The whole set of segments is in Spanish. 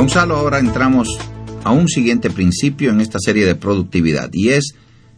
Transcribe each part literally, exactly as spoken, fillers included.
Gonzalo, ahora entramos a un siguiente principio en esta serie de productividad, y es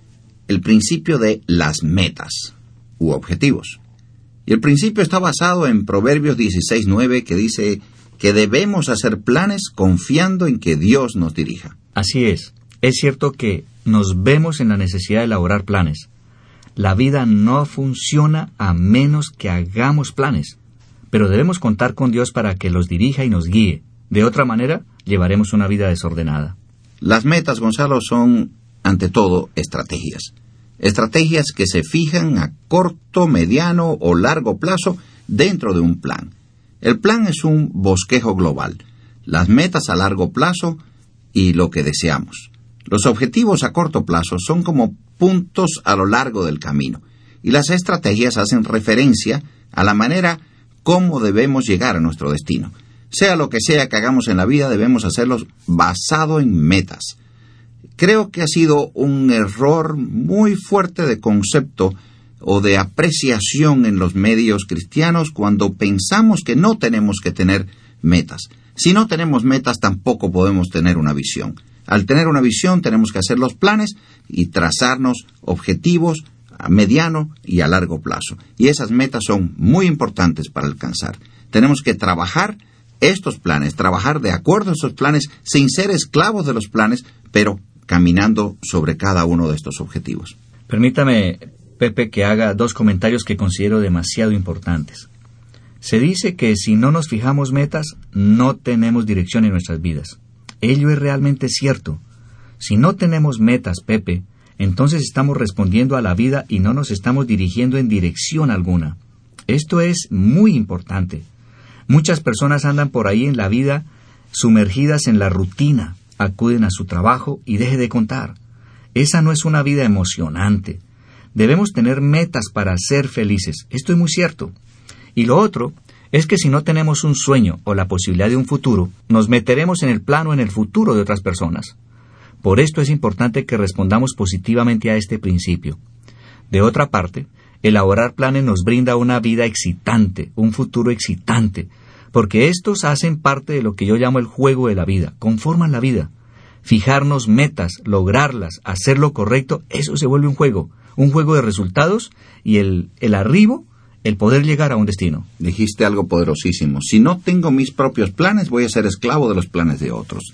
el principio de las metas u objetivos. Y el principio está basado en Proverbios dieciséis nueve, que dice que debemos hacer planes confiando en que Dios nos dirija. Así es. Es cierto que nos vemos en la necesidad de elaborar planes. La vida no funciona a menos que hagamos planes, pero debemos contar con Dios para que los dirija y nos guíe. De otra manera, llevaremos una vida desordenada. Las metas, Gonzalo, son, ante todo, estrategias. Estrategias que se fijan a corto, mediano o largo plazo dentro de un plan. El plan es un bosquejo global, las metas a largo plazo y lo que deseamos. Los objetivos a corto plazo son como puntos a lo largo del camino, y las estrategias hacen referencia a la manera cómo debemos llegar a nuestro destino. Sea lo que sea que hagamos en la vida, debemos hacerlo basado en metas. Creo que ha sido un error muy fuerte de concepto o de apreciación en los medios cristianos cuando pensamos que no tenemos que tener metas. Si no tenemos metas, tampoco podemos tener una visión. Al tener una visión, tenemos que hacer los planes y trazarnos objetivos a mediano y a largo plazo. Y esas metas son muy importantes para alcanzar. Tenemos que trabajar estos planes, trabajar de acuerdo a esos planes, sin ser esclavos de los planes, pero caminando sobre cada uno de estos objetivos. Permítame, Pepe, que haga dos comentarios que considero demasiado importantes. Se dice que si no nos fijamos metas, no tenemos dirección en nuestras vidas. Ello es realmente cierto. Si no tenemos metas, Pepe, entonces estamos respondiendo a la vida y no nos estamos dirigiendo en dirección alguna. Esto es muy importante. Muchas personas andan por ahí en la vida sumergidas en la rutina, acuden a su trabajo y deje de contar. Esa no es una vida emocionante. Debemos tener metas para ser felices. Esto es muy cierto. Y lo otro es que si no tenemos un sueño o la posibilidad de un futuro, nos meteremos en el plano en el futuro de otras personas. Por esto es importante que respondamos positivamente a este principio. De otra parte, elaborar planes nos brinda una vida excitante, un futuro excitante, porque estos hacen parte de lo que yo llamo el juego de la vida, conforman la vida. Fijarnos metas, lograrlas, hacer lo correcto, eso se vuelve un juego, un juego de resultados y el, el arribo, el poder llegar a un destino. Dijiste algo poderosísimo. Si no tengo mis propios planes, voy a ser esclavo de los planes de otros.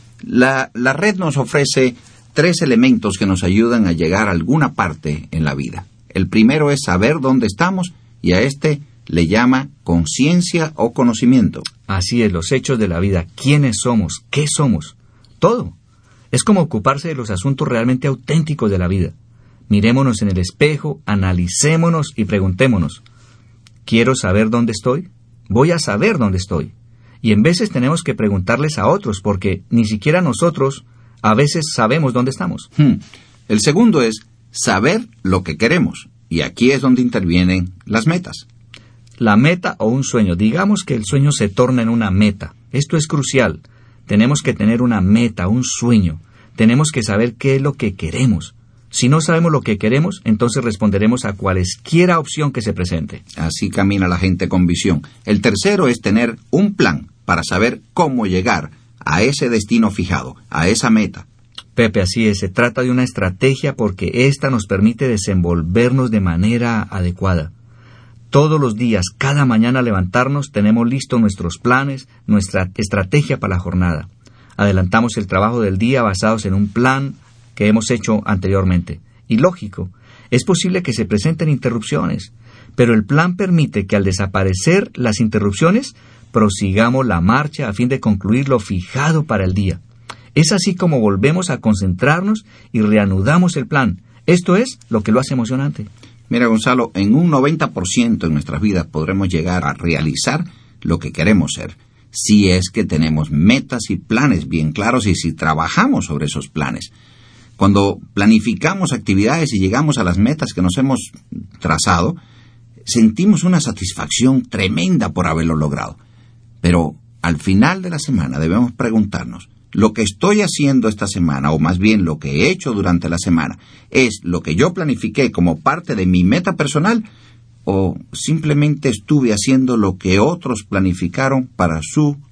La, la red nos ofrece tres elementos que nos ayudan a llegar a alguna parte en la vida. El primero es saber dónde estamos, y a este le llama conciencia o conocimiento. Así es, los hechos de la vida, quiénes somos, qué somos, todo. Es como ocuparse de los asuntos realmente auténticos de la vida. Mirémonos en el espejo, analicémonos y preguntémonos, ¿quiero saber dónde estoy? Voy a saber dónde estoy. Y en veces tenemos que preguntarles a otros, porque ni siquiera nosotros a veces sabemos dónde estamos. Hmm. El segundo es saber lo que queremos, y aquí es donde intervienen las metas. La meta o un sueño, digamos que el sueño se torna en una meta. Esto es crucial. Tenemos que tener una meta, un sueño. Tenemos que saber qué es lo que queremos. Si no sabemos lo que queremos, entonces responderemos a cualesquiera opción que se presente. Así camina la gente con visión. El tercero es tener un plan para saber cómo llegar a ese destino fijado, a esa meta. Pepe, así es. Se trata de una estrategia porque ésta nos permite desenvolvernos de manera adecuada. Todos los días, cada mañana al levantarnos, tenemos listos nuestros planes, nuestra estrategia para la jornada. Adelantamos el trabajo del día basados en un plan que hemos hecho anteriormente. Y lógico, es posible que se presenten interrupciones, pero el plan permite que al desaparecer las interrupciones, prosigamos la marcha a fin de concluir lo fijado para el día. Es así como volvemos a concentrarnos y reanudamos el plan. Esto es lo que lo hace emocionante. Mira, Gonzalo, en un noventa por ciento en nuestras vidas podremos llegar a realizar lo que queremos ser, si es que tenemos metas y planes bien claros y si trabajamos sobre esos planes. Cuando planificamos actividades y llegamos a las metas que nos hemos trazado, sentimos una satisfacción tremenda por haberlo logrado. Pero al final de la semana debemos preguntarnos, ¿lo que estoy haciendo esta semana, o más bien lo que he hecho durante la semana, es lo que yo planifiqué como parte de mi meta personal, o simplemente estuve haciendo lo que otros planificaron para su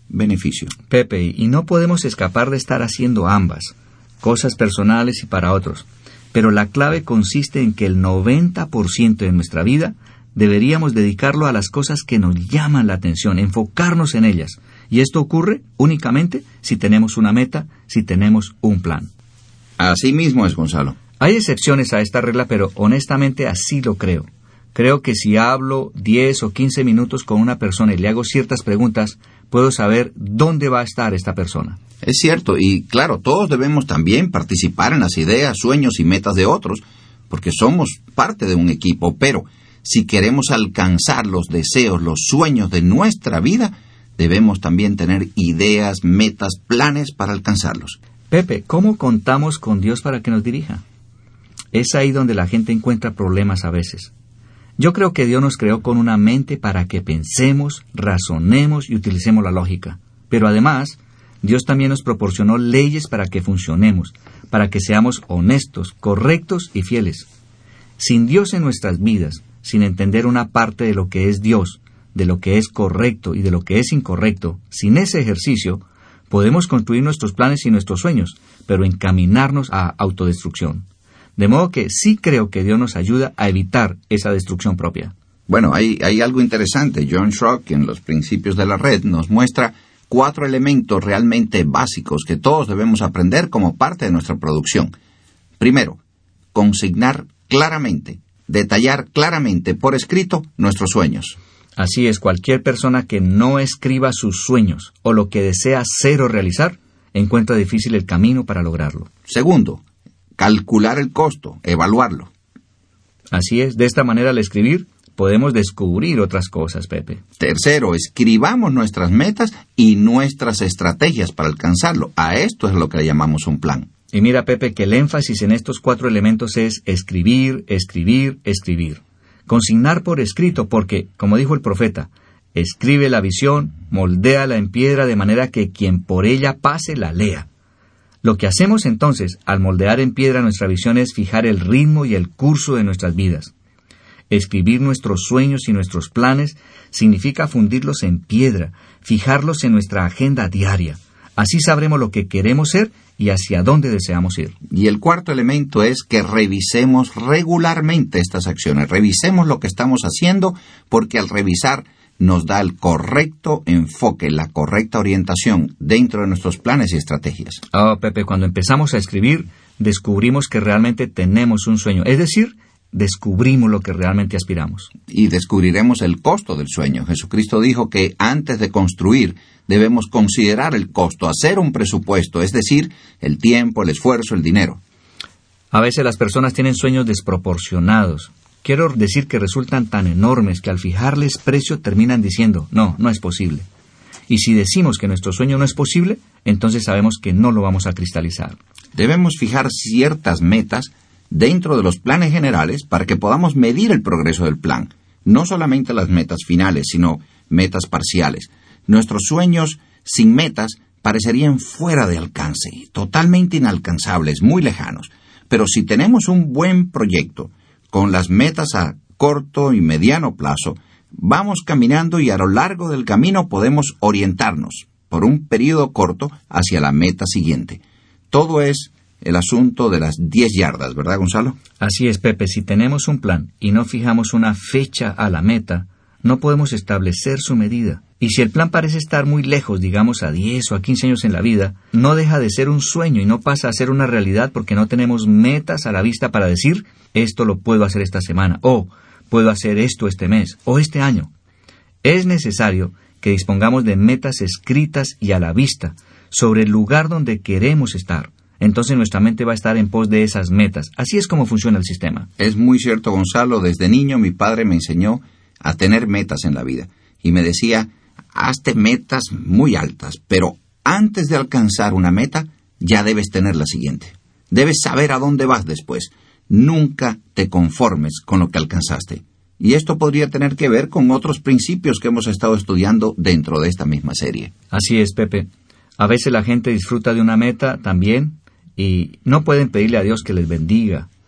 beneficio. Pepe, y no podemos escapar de estar haciendo ambas, cosas personales y para otros. Pero la clave consiste en que el noventa por ciento de nuestra vida deberíamos dedicarlo a las cosas que nos llaman la atención, enfocarnos en ellas. Y esto ocurre únicamente si tenemos una meta, si tenemos un plan. Así mismo es, Gonzalo. Hay excepciones a esta regla, pero honestamente así lo creo. Creo que si hablo diez o quince minutos con una persona y le hago ciertas preguntas, puedo saber dónde va a estar esta persona. Es cierto, y claro, todos debemos también participar en las ideas, sueños y metas de otros, porque somos parte de un equipo, pero si queremos alcanzar los deseos, los sueños de nuestra vida, debemos también tener ideas, metas, planes para alcanzarlos. Pepe, ¿cómo contamos con Dios para que nos dirija? Es ahí donde la gente encuentra problemas a veces. Yo creo que Dios nos creó con una mente para que pensemos, razonemos y utilicemos la lógica. Pero además, Dios también nos proporcionó leyes para que funcionemos, para que seamos honestos, correctos y fieles. Sin Dios en nuestras vidas, sin entender una parte de lo que es Dios, de lo que es correcto y de lo que es incorrecto, sin ese ejercicio, podemos construir nuestros planes y nuestros sueños, pero encaminarnos a autodestrucción. De modo que sí creo que Dios nos ayuda a evitar esa destrucción propia. Bueno, hay, hay algo interesante. John Schrock, en Los Principios de la Red, nos muestra cuatro elementos realmente básicos que todos debemos aprender como parte de nuestra producción. Primero, consignar claramente, detallar claramente por escrito nuestros sueños. Así es, cualquier persona que no escriba sus sueños o lo que desea hacer o realizar, encuentra difícil el camino para lograrlo. Segundo, calcular el costo, evaluarlo. Así es, de esta manera al escribir podemos descubrir otras cosas, Pepe. Tercero, escribamos nuestras metas y nuestras estrategias para alcanzarlo. A esto es lo que le llamamos un plan. Y mira, Pepe, que el énfasis en estos cuatro elementos es escribir, escribir, escribir. Consignar por escrito porque, como dijo el profeta, escribe la visión, moldéala en piedra de manera que quien por ella pase la lea. Lo que hacemos entonces al moldear en piedra nuestra visión es fijar el ritmo y el curso de nuestras vidas. Escribir nuestros sueños y nuestros planes significa fundirlos en piedra, fijarlos en nuestra agenda diaria. Así sabremos lo que queremos ser y hacia dónde deseamos ir. Y el cuarto elemento es que revisemos regularmente estas acciones. Revisemos lo que estamos haciendo, porque al revisar nos da el correcto enfoque, la correcta orientación dentro de nuestros planes y estrategias. Oh, Pepe, cuando empezamos a escribir, descubrimos que realmente tenemos un sueño. Es decir, descubrimos lo que realmente aspiramos. Y descubriremos el costo del sueño. Jesucristo dijo que antes de construir debemos considerar el costo, hacer un presupuesto, es decir, el tiempo, el esfuerzo, el dinero. A veces las personas tienen sueños desproporcionados. Quiero decir que resultan tan enormes que al fijarles precio terminan diciendo, no, no es posible. Y si decimos que nuestro sueño no es posible, entonces sabemos que no lo vamos a cristalizar. Debemos fijar ciertas metas dentro de los planes generales para que podamos medir el progreso del plan. No solamente las metas finales, sino metas parciales. Nuestros sueños sin metas parecerían fuera de alcance, totalmente inalcanzables, muy lejanos. Pero si tenemos un buen proyecto, con las metas a corto y mediano plazo, vamos caminando y a lo largo del camino podemos orientarnos por un periodo corto hacia la meta siguiente. Todo es el asunto de las diez yardas, ¿verdad, Gonzalo? Así es, Pepe. Si tenemos un plan y no fijamos una fecha a la meta, no podemos establecer su medida. Y si el plan parece estar muy lejos, digamos a diez o a quince años en la vida, no deja de ser un sueño y no pasa a ser una realidad porque no tenemos metas a la vista para decir, esto lo puedo hacer esta semana, o puedo hacer esto este mes, o este año. Es necesario que dispongamos de metas escritas y a la vista sobre el lugar donde queremos estar. Entonces nuestra mente va a estar en pos de esas metas. Así es como funciona el sistema. Es muy cierto, Gonzalo. Desde niño mi padre me enseñó a tener metas en la vida. Y me decía, hazte metas muy altas, pero antes de alcanzar una meta, ya debes tener la siguiente. Debes saber a dónde vas después. Nunca te conformes con lo que alcanzaste. Y esto podría tener que ver con otros principios que hemos estado estudiando dentro de esta misma serie. Así es, Pepe. A veces la gente disfruta de una meta también y no pueden pedirle a Dios que les bendiga.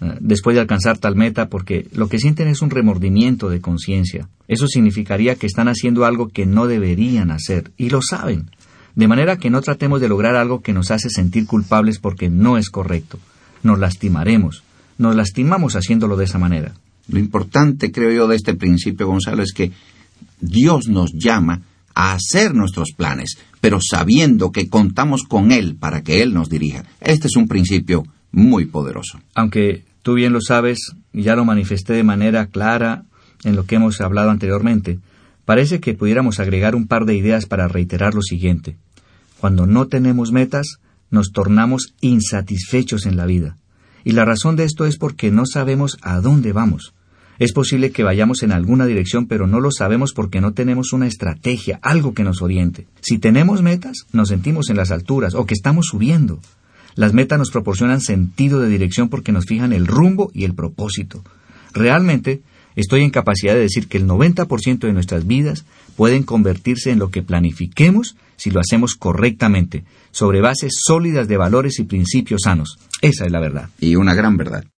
eh, después de alcanzar tal meta, porque lo que sienten es un remordimiento de conciencia. Eso significaría que están haciendo algo que no deberían hacer, y lo saben. De manera que no tratemos de lograr algo que nos hace sentir culpables porque no es correcto. Nos lastimaremos. Nos lastimamos haciéndolo de esa manera. Lo importante, creo yo, de este principio, Gonzalo, es que Dios nos llama a hacer nuestros planes, pero sabiendo que contamos con Él para que Él nos dirija. Este es un principio muy poderoso. Aunque tú bien lo sabes, y ya lo manifesté de manera clara en lo que hemos hablado anteriormente, parece que pudiéramos agregar un par de ideas para reiterar lo siguiente. Cuando no tenemos metas, nos tornamos insatisfechos en la vida. Y la razón de esto es porque no sabemos a dónde vamos. Es posible que vayamos en alguna dirección, pero no lo sabemos porque no tenemos una estrategia, algo que nos oriente. Si tenemos metas, nos sentimos en las alturas o que estamos subiendo. Las metas nos proporcionan sentido de dirección porque nos fijan el rumbo y el propósito. Realmente, estoy en capacidad de decir que el noventa por ciento de nuestras vidas pueden convertirse en lo que planifiquemos si lo hacemos correctamente, sobre bases sólidas de valores y principios sanos. Esa es la verdad. Y una gran verdad.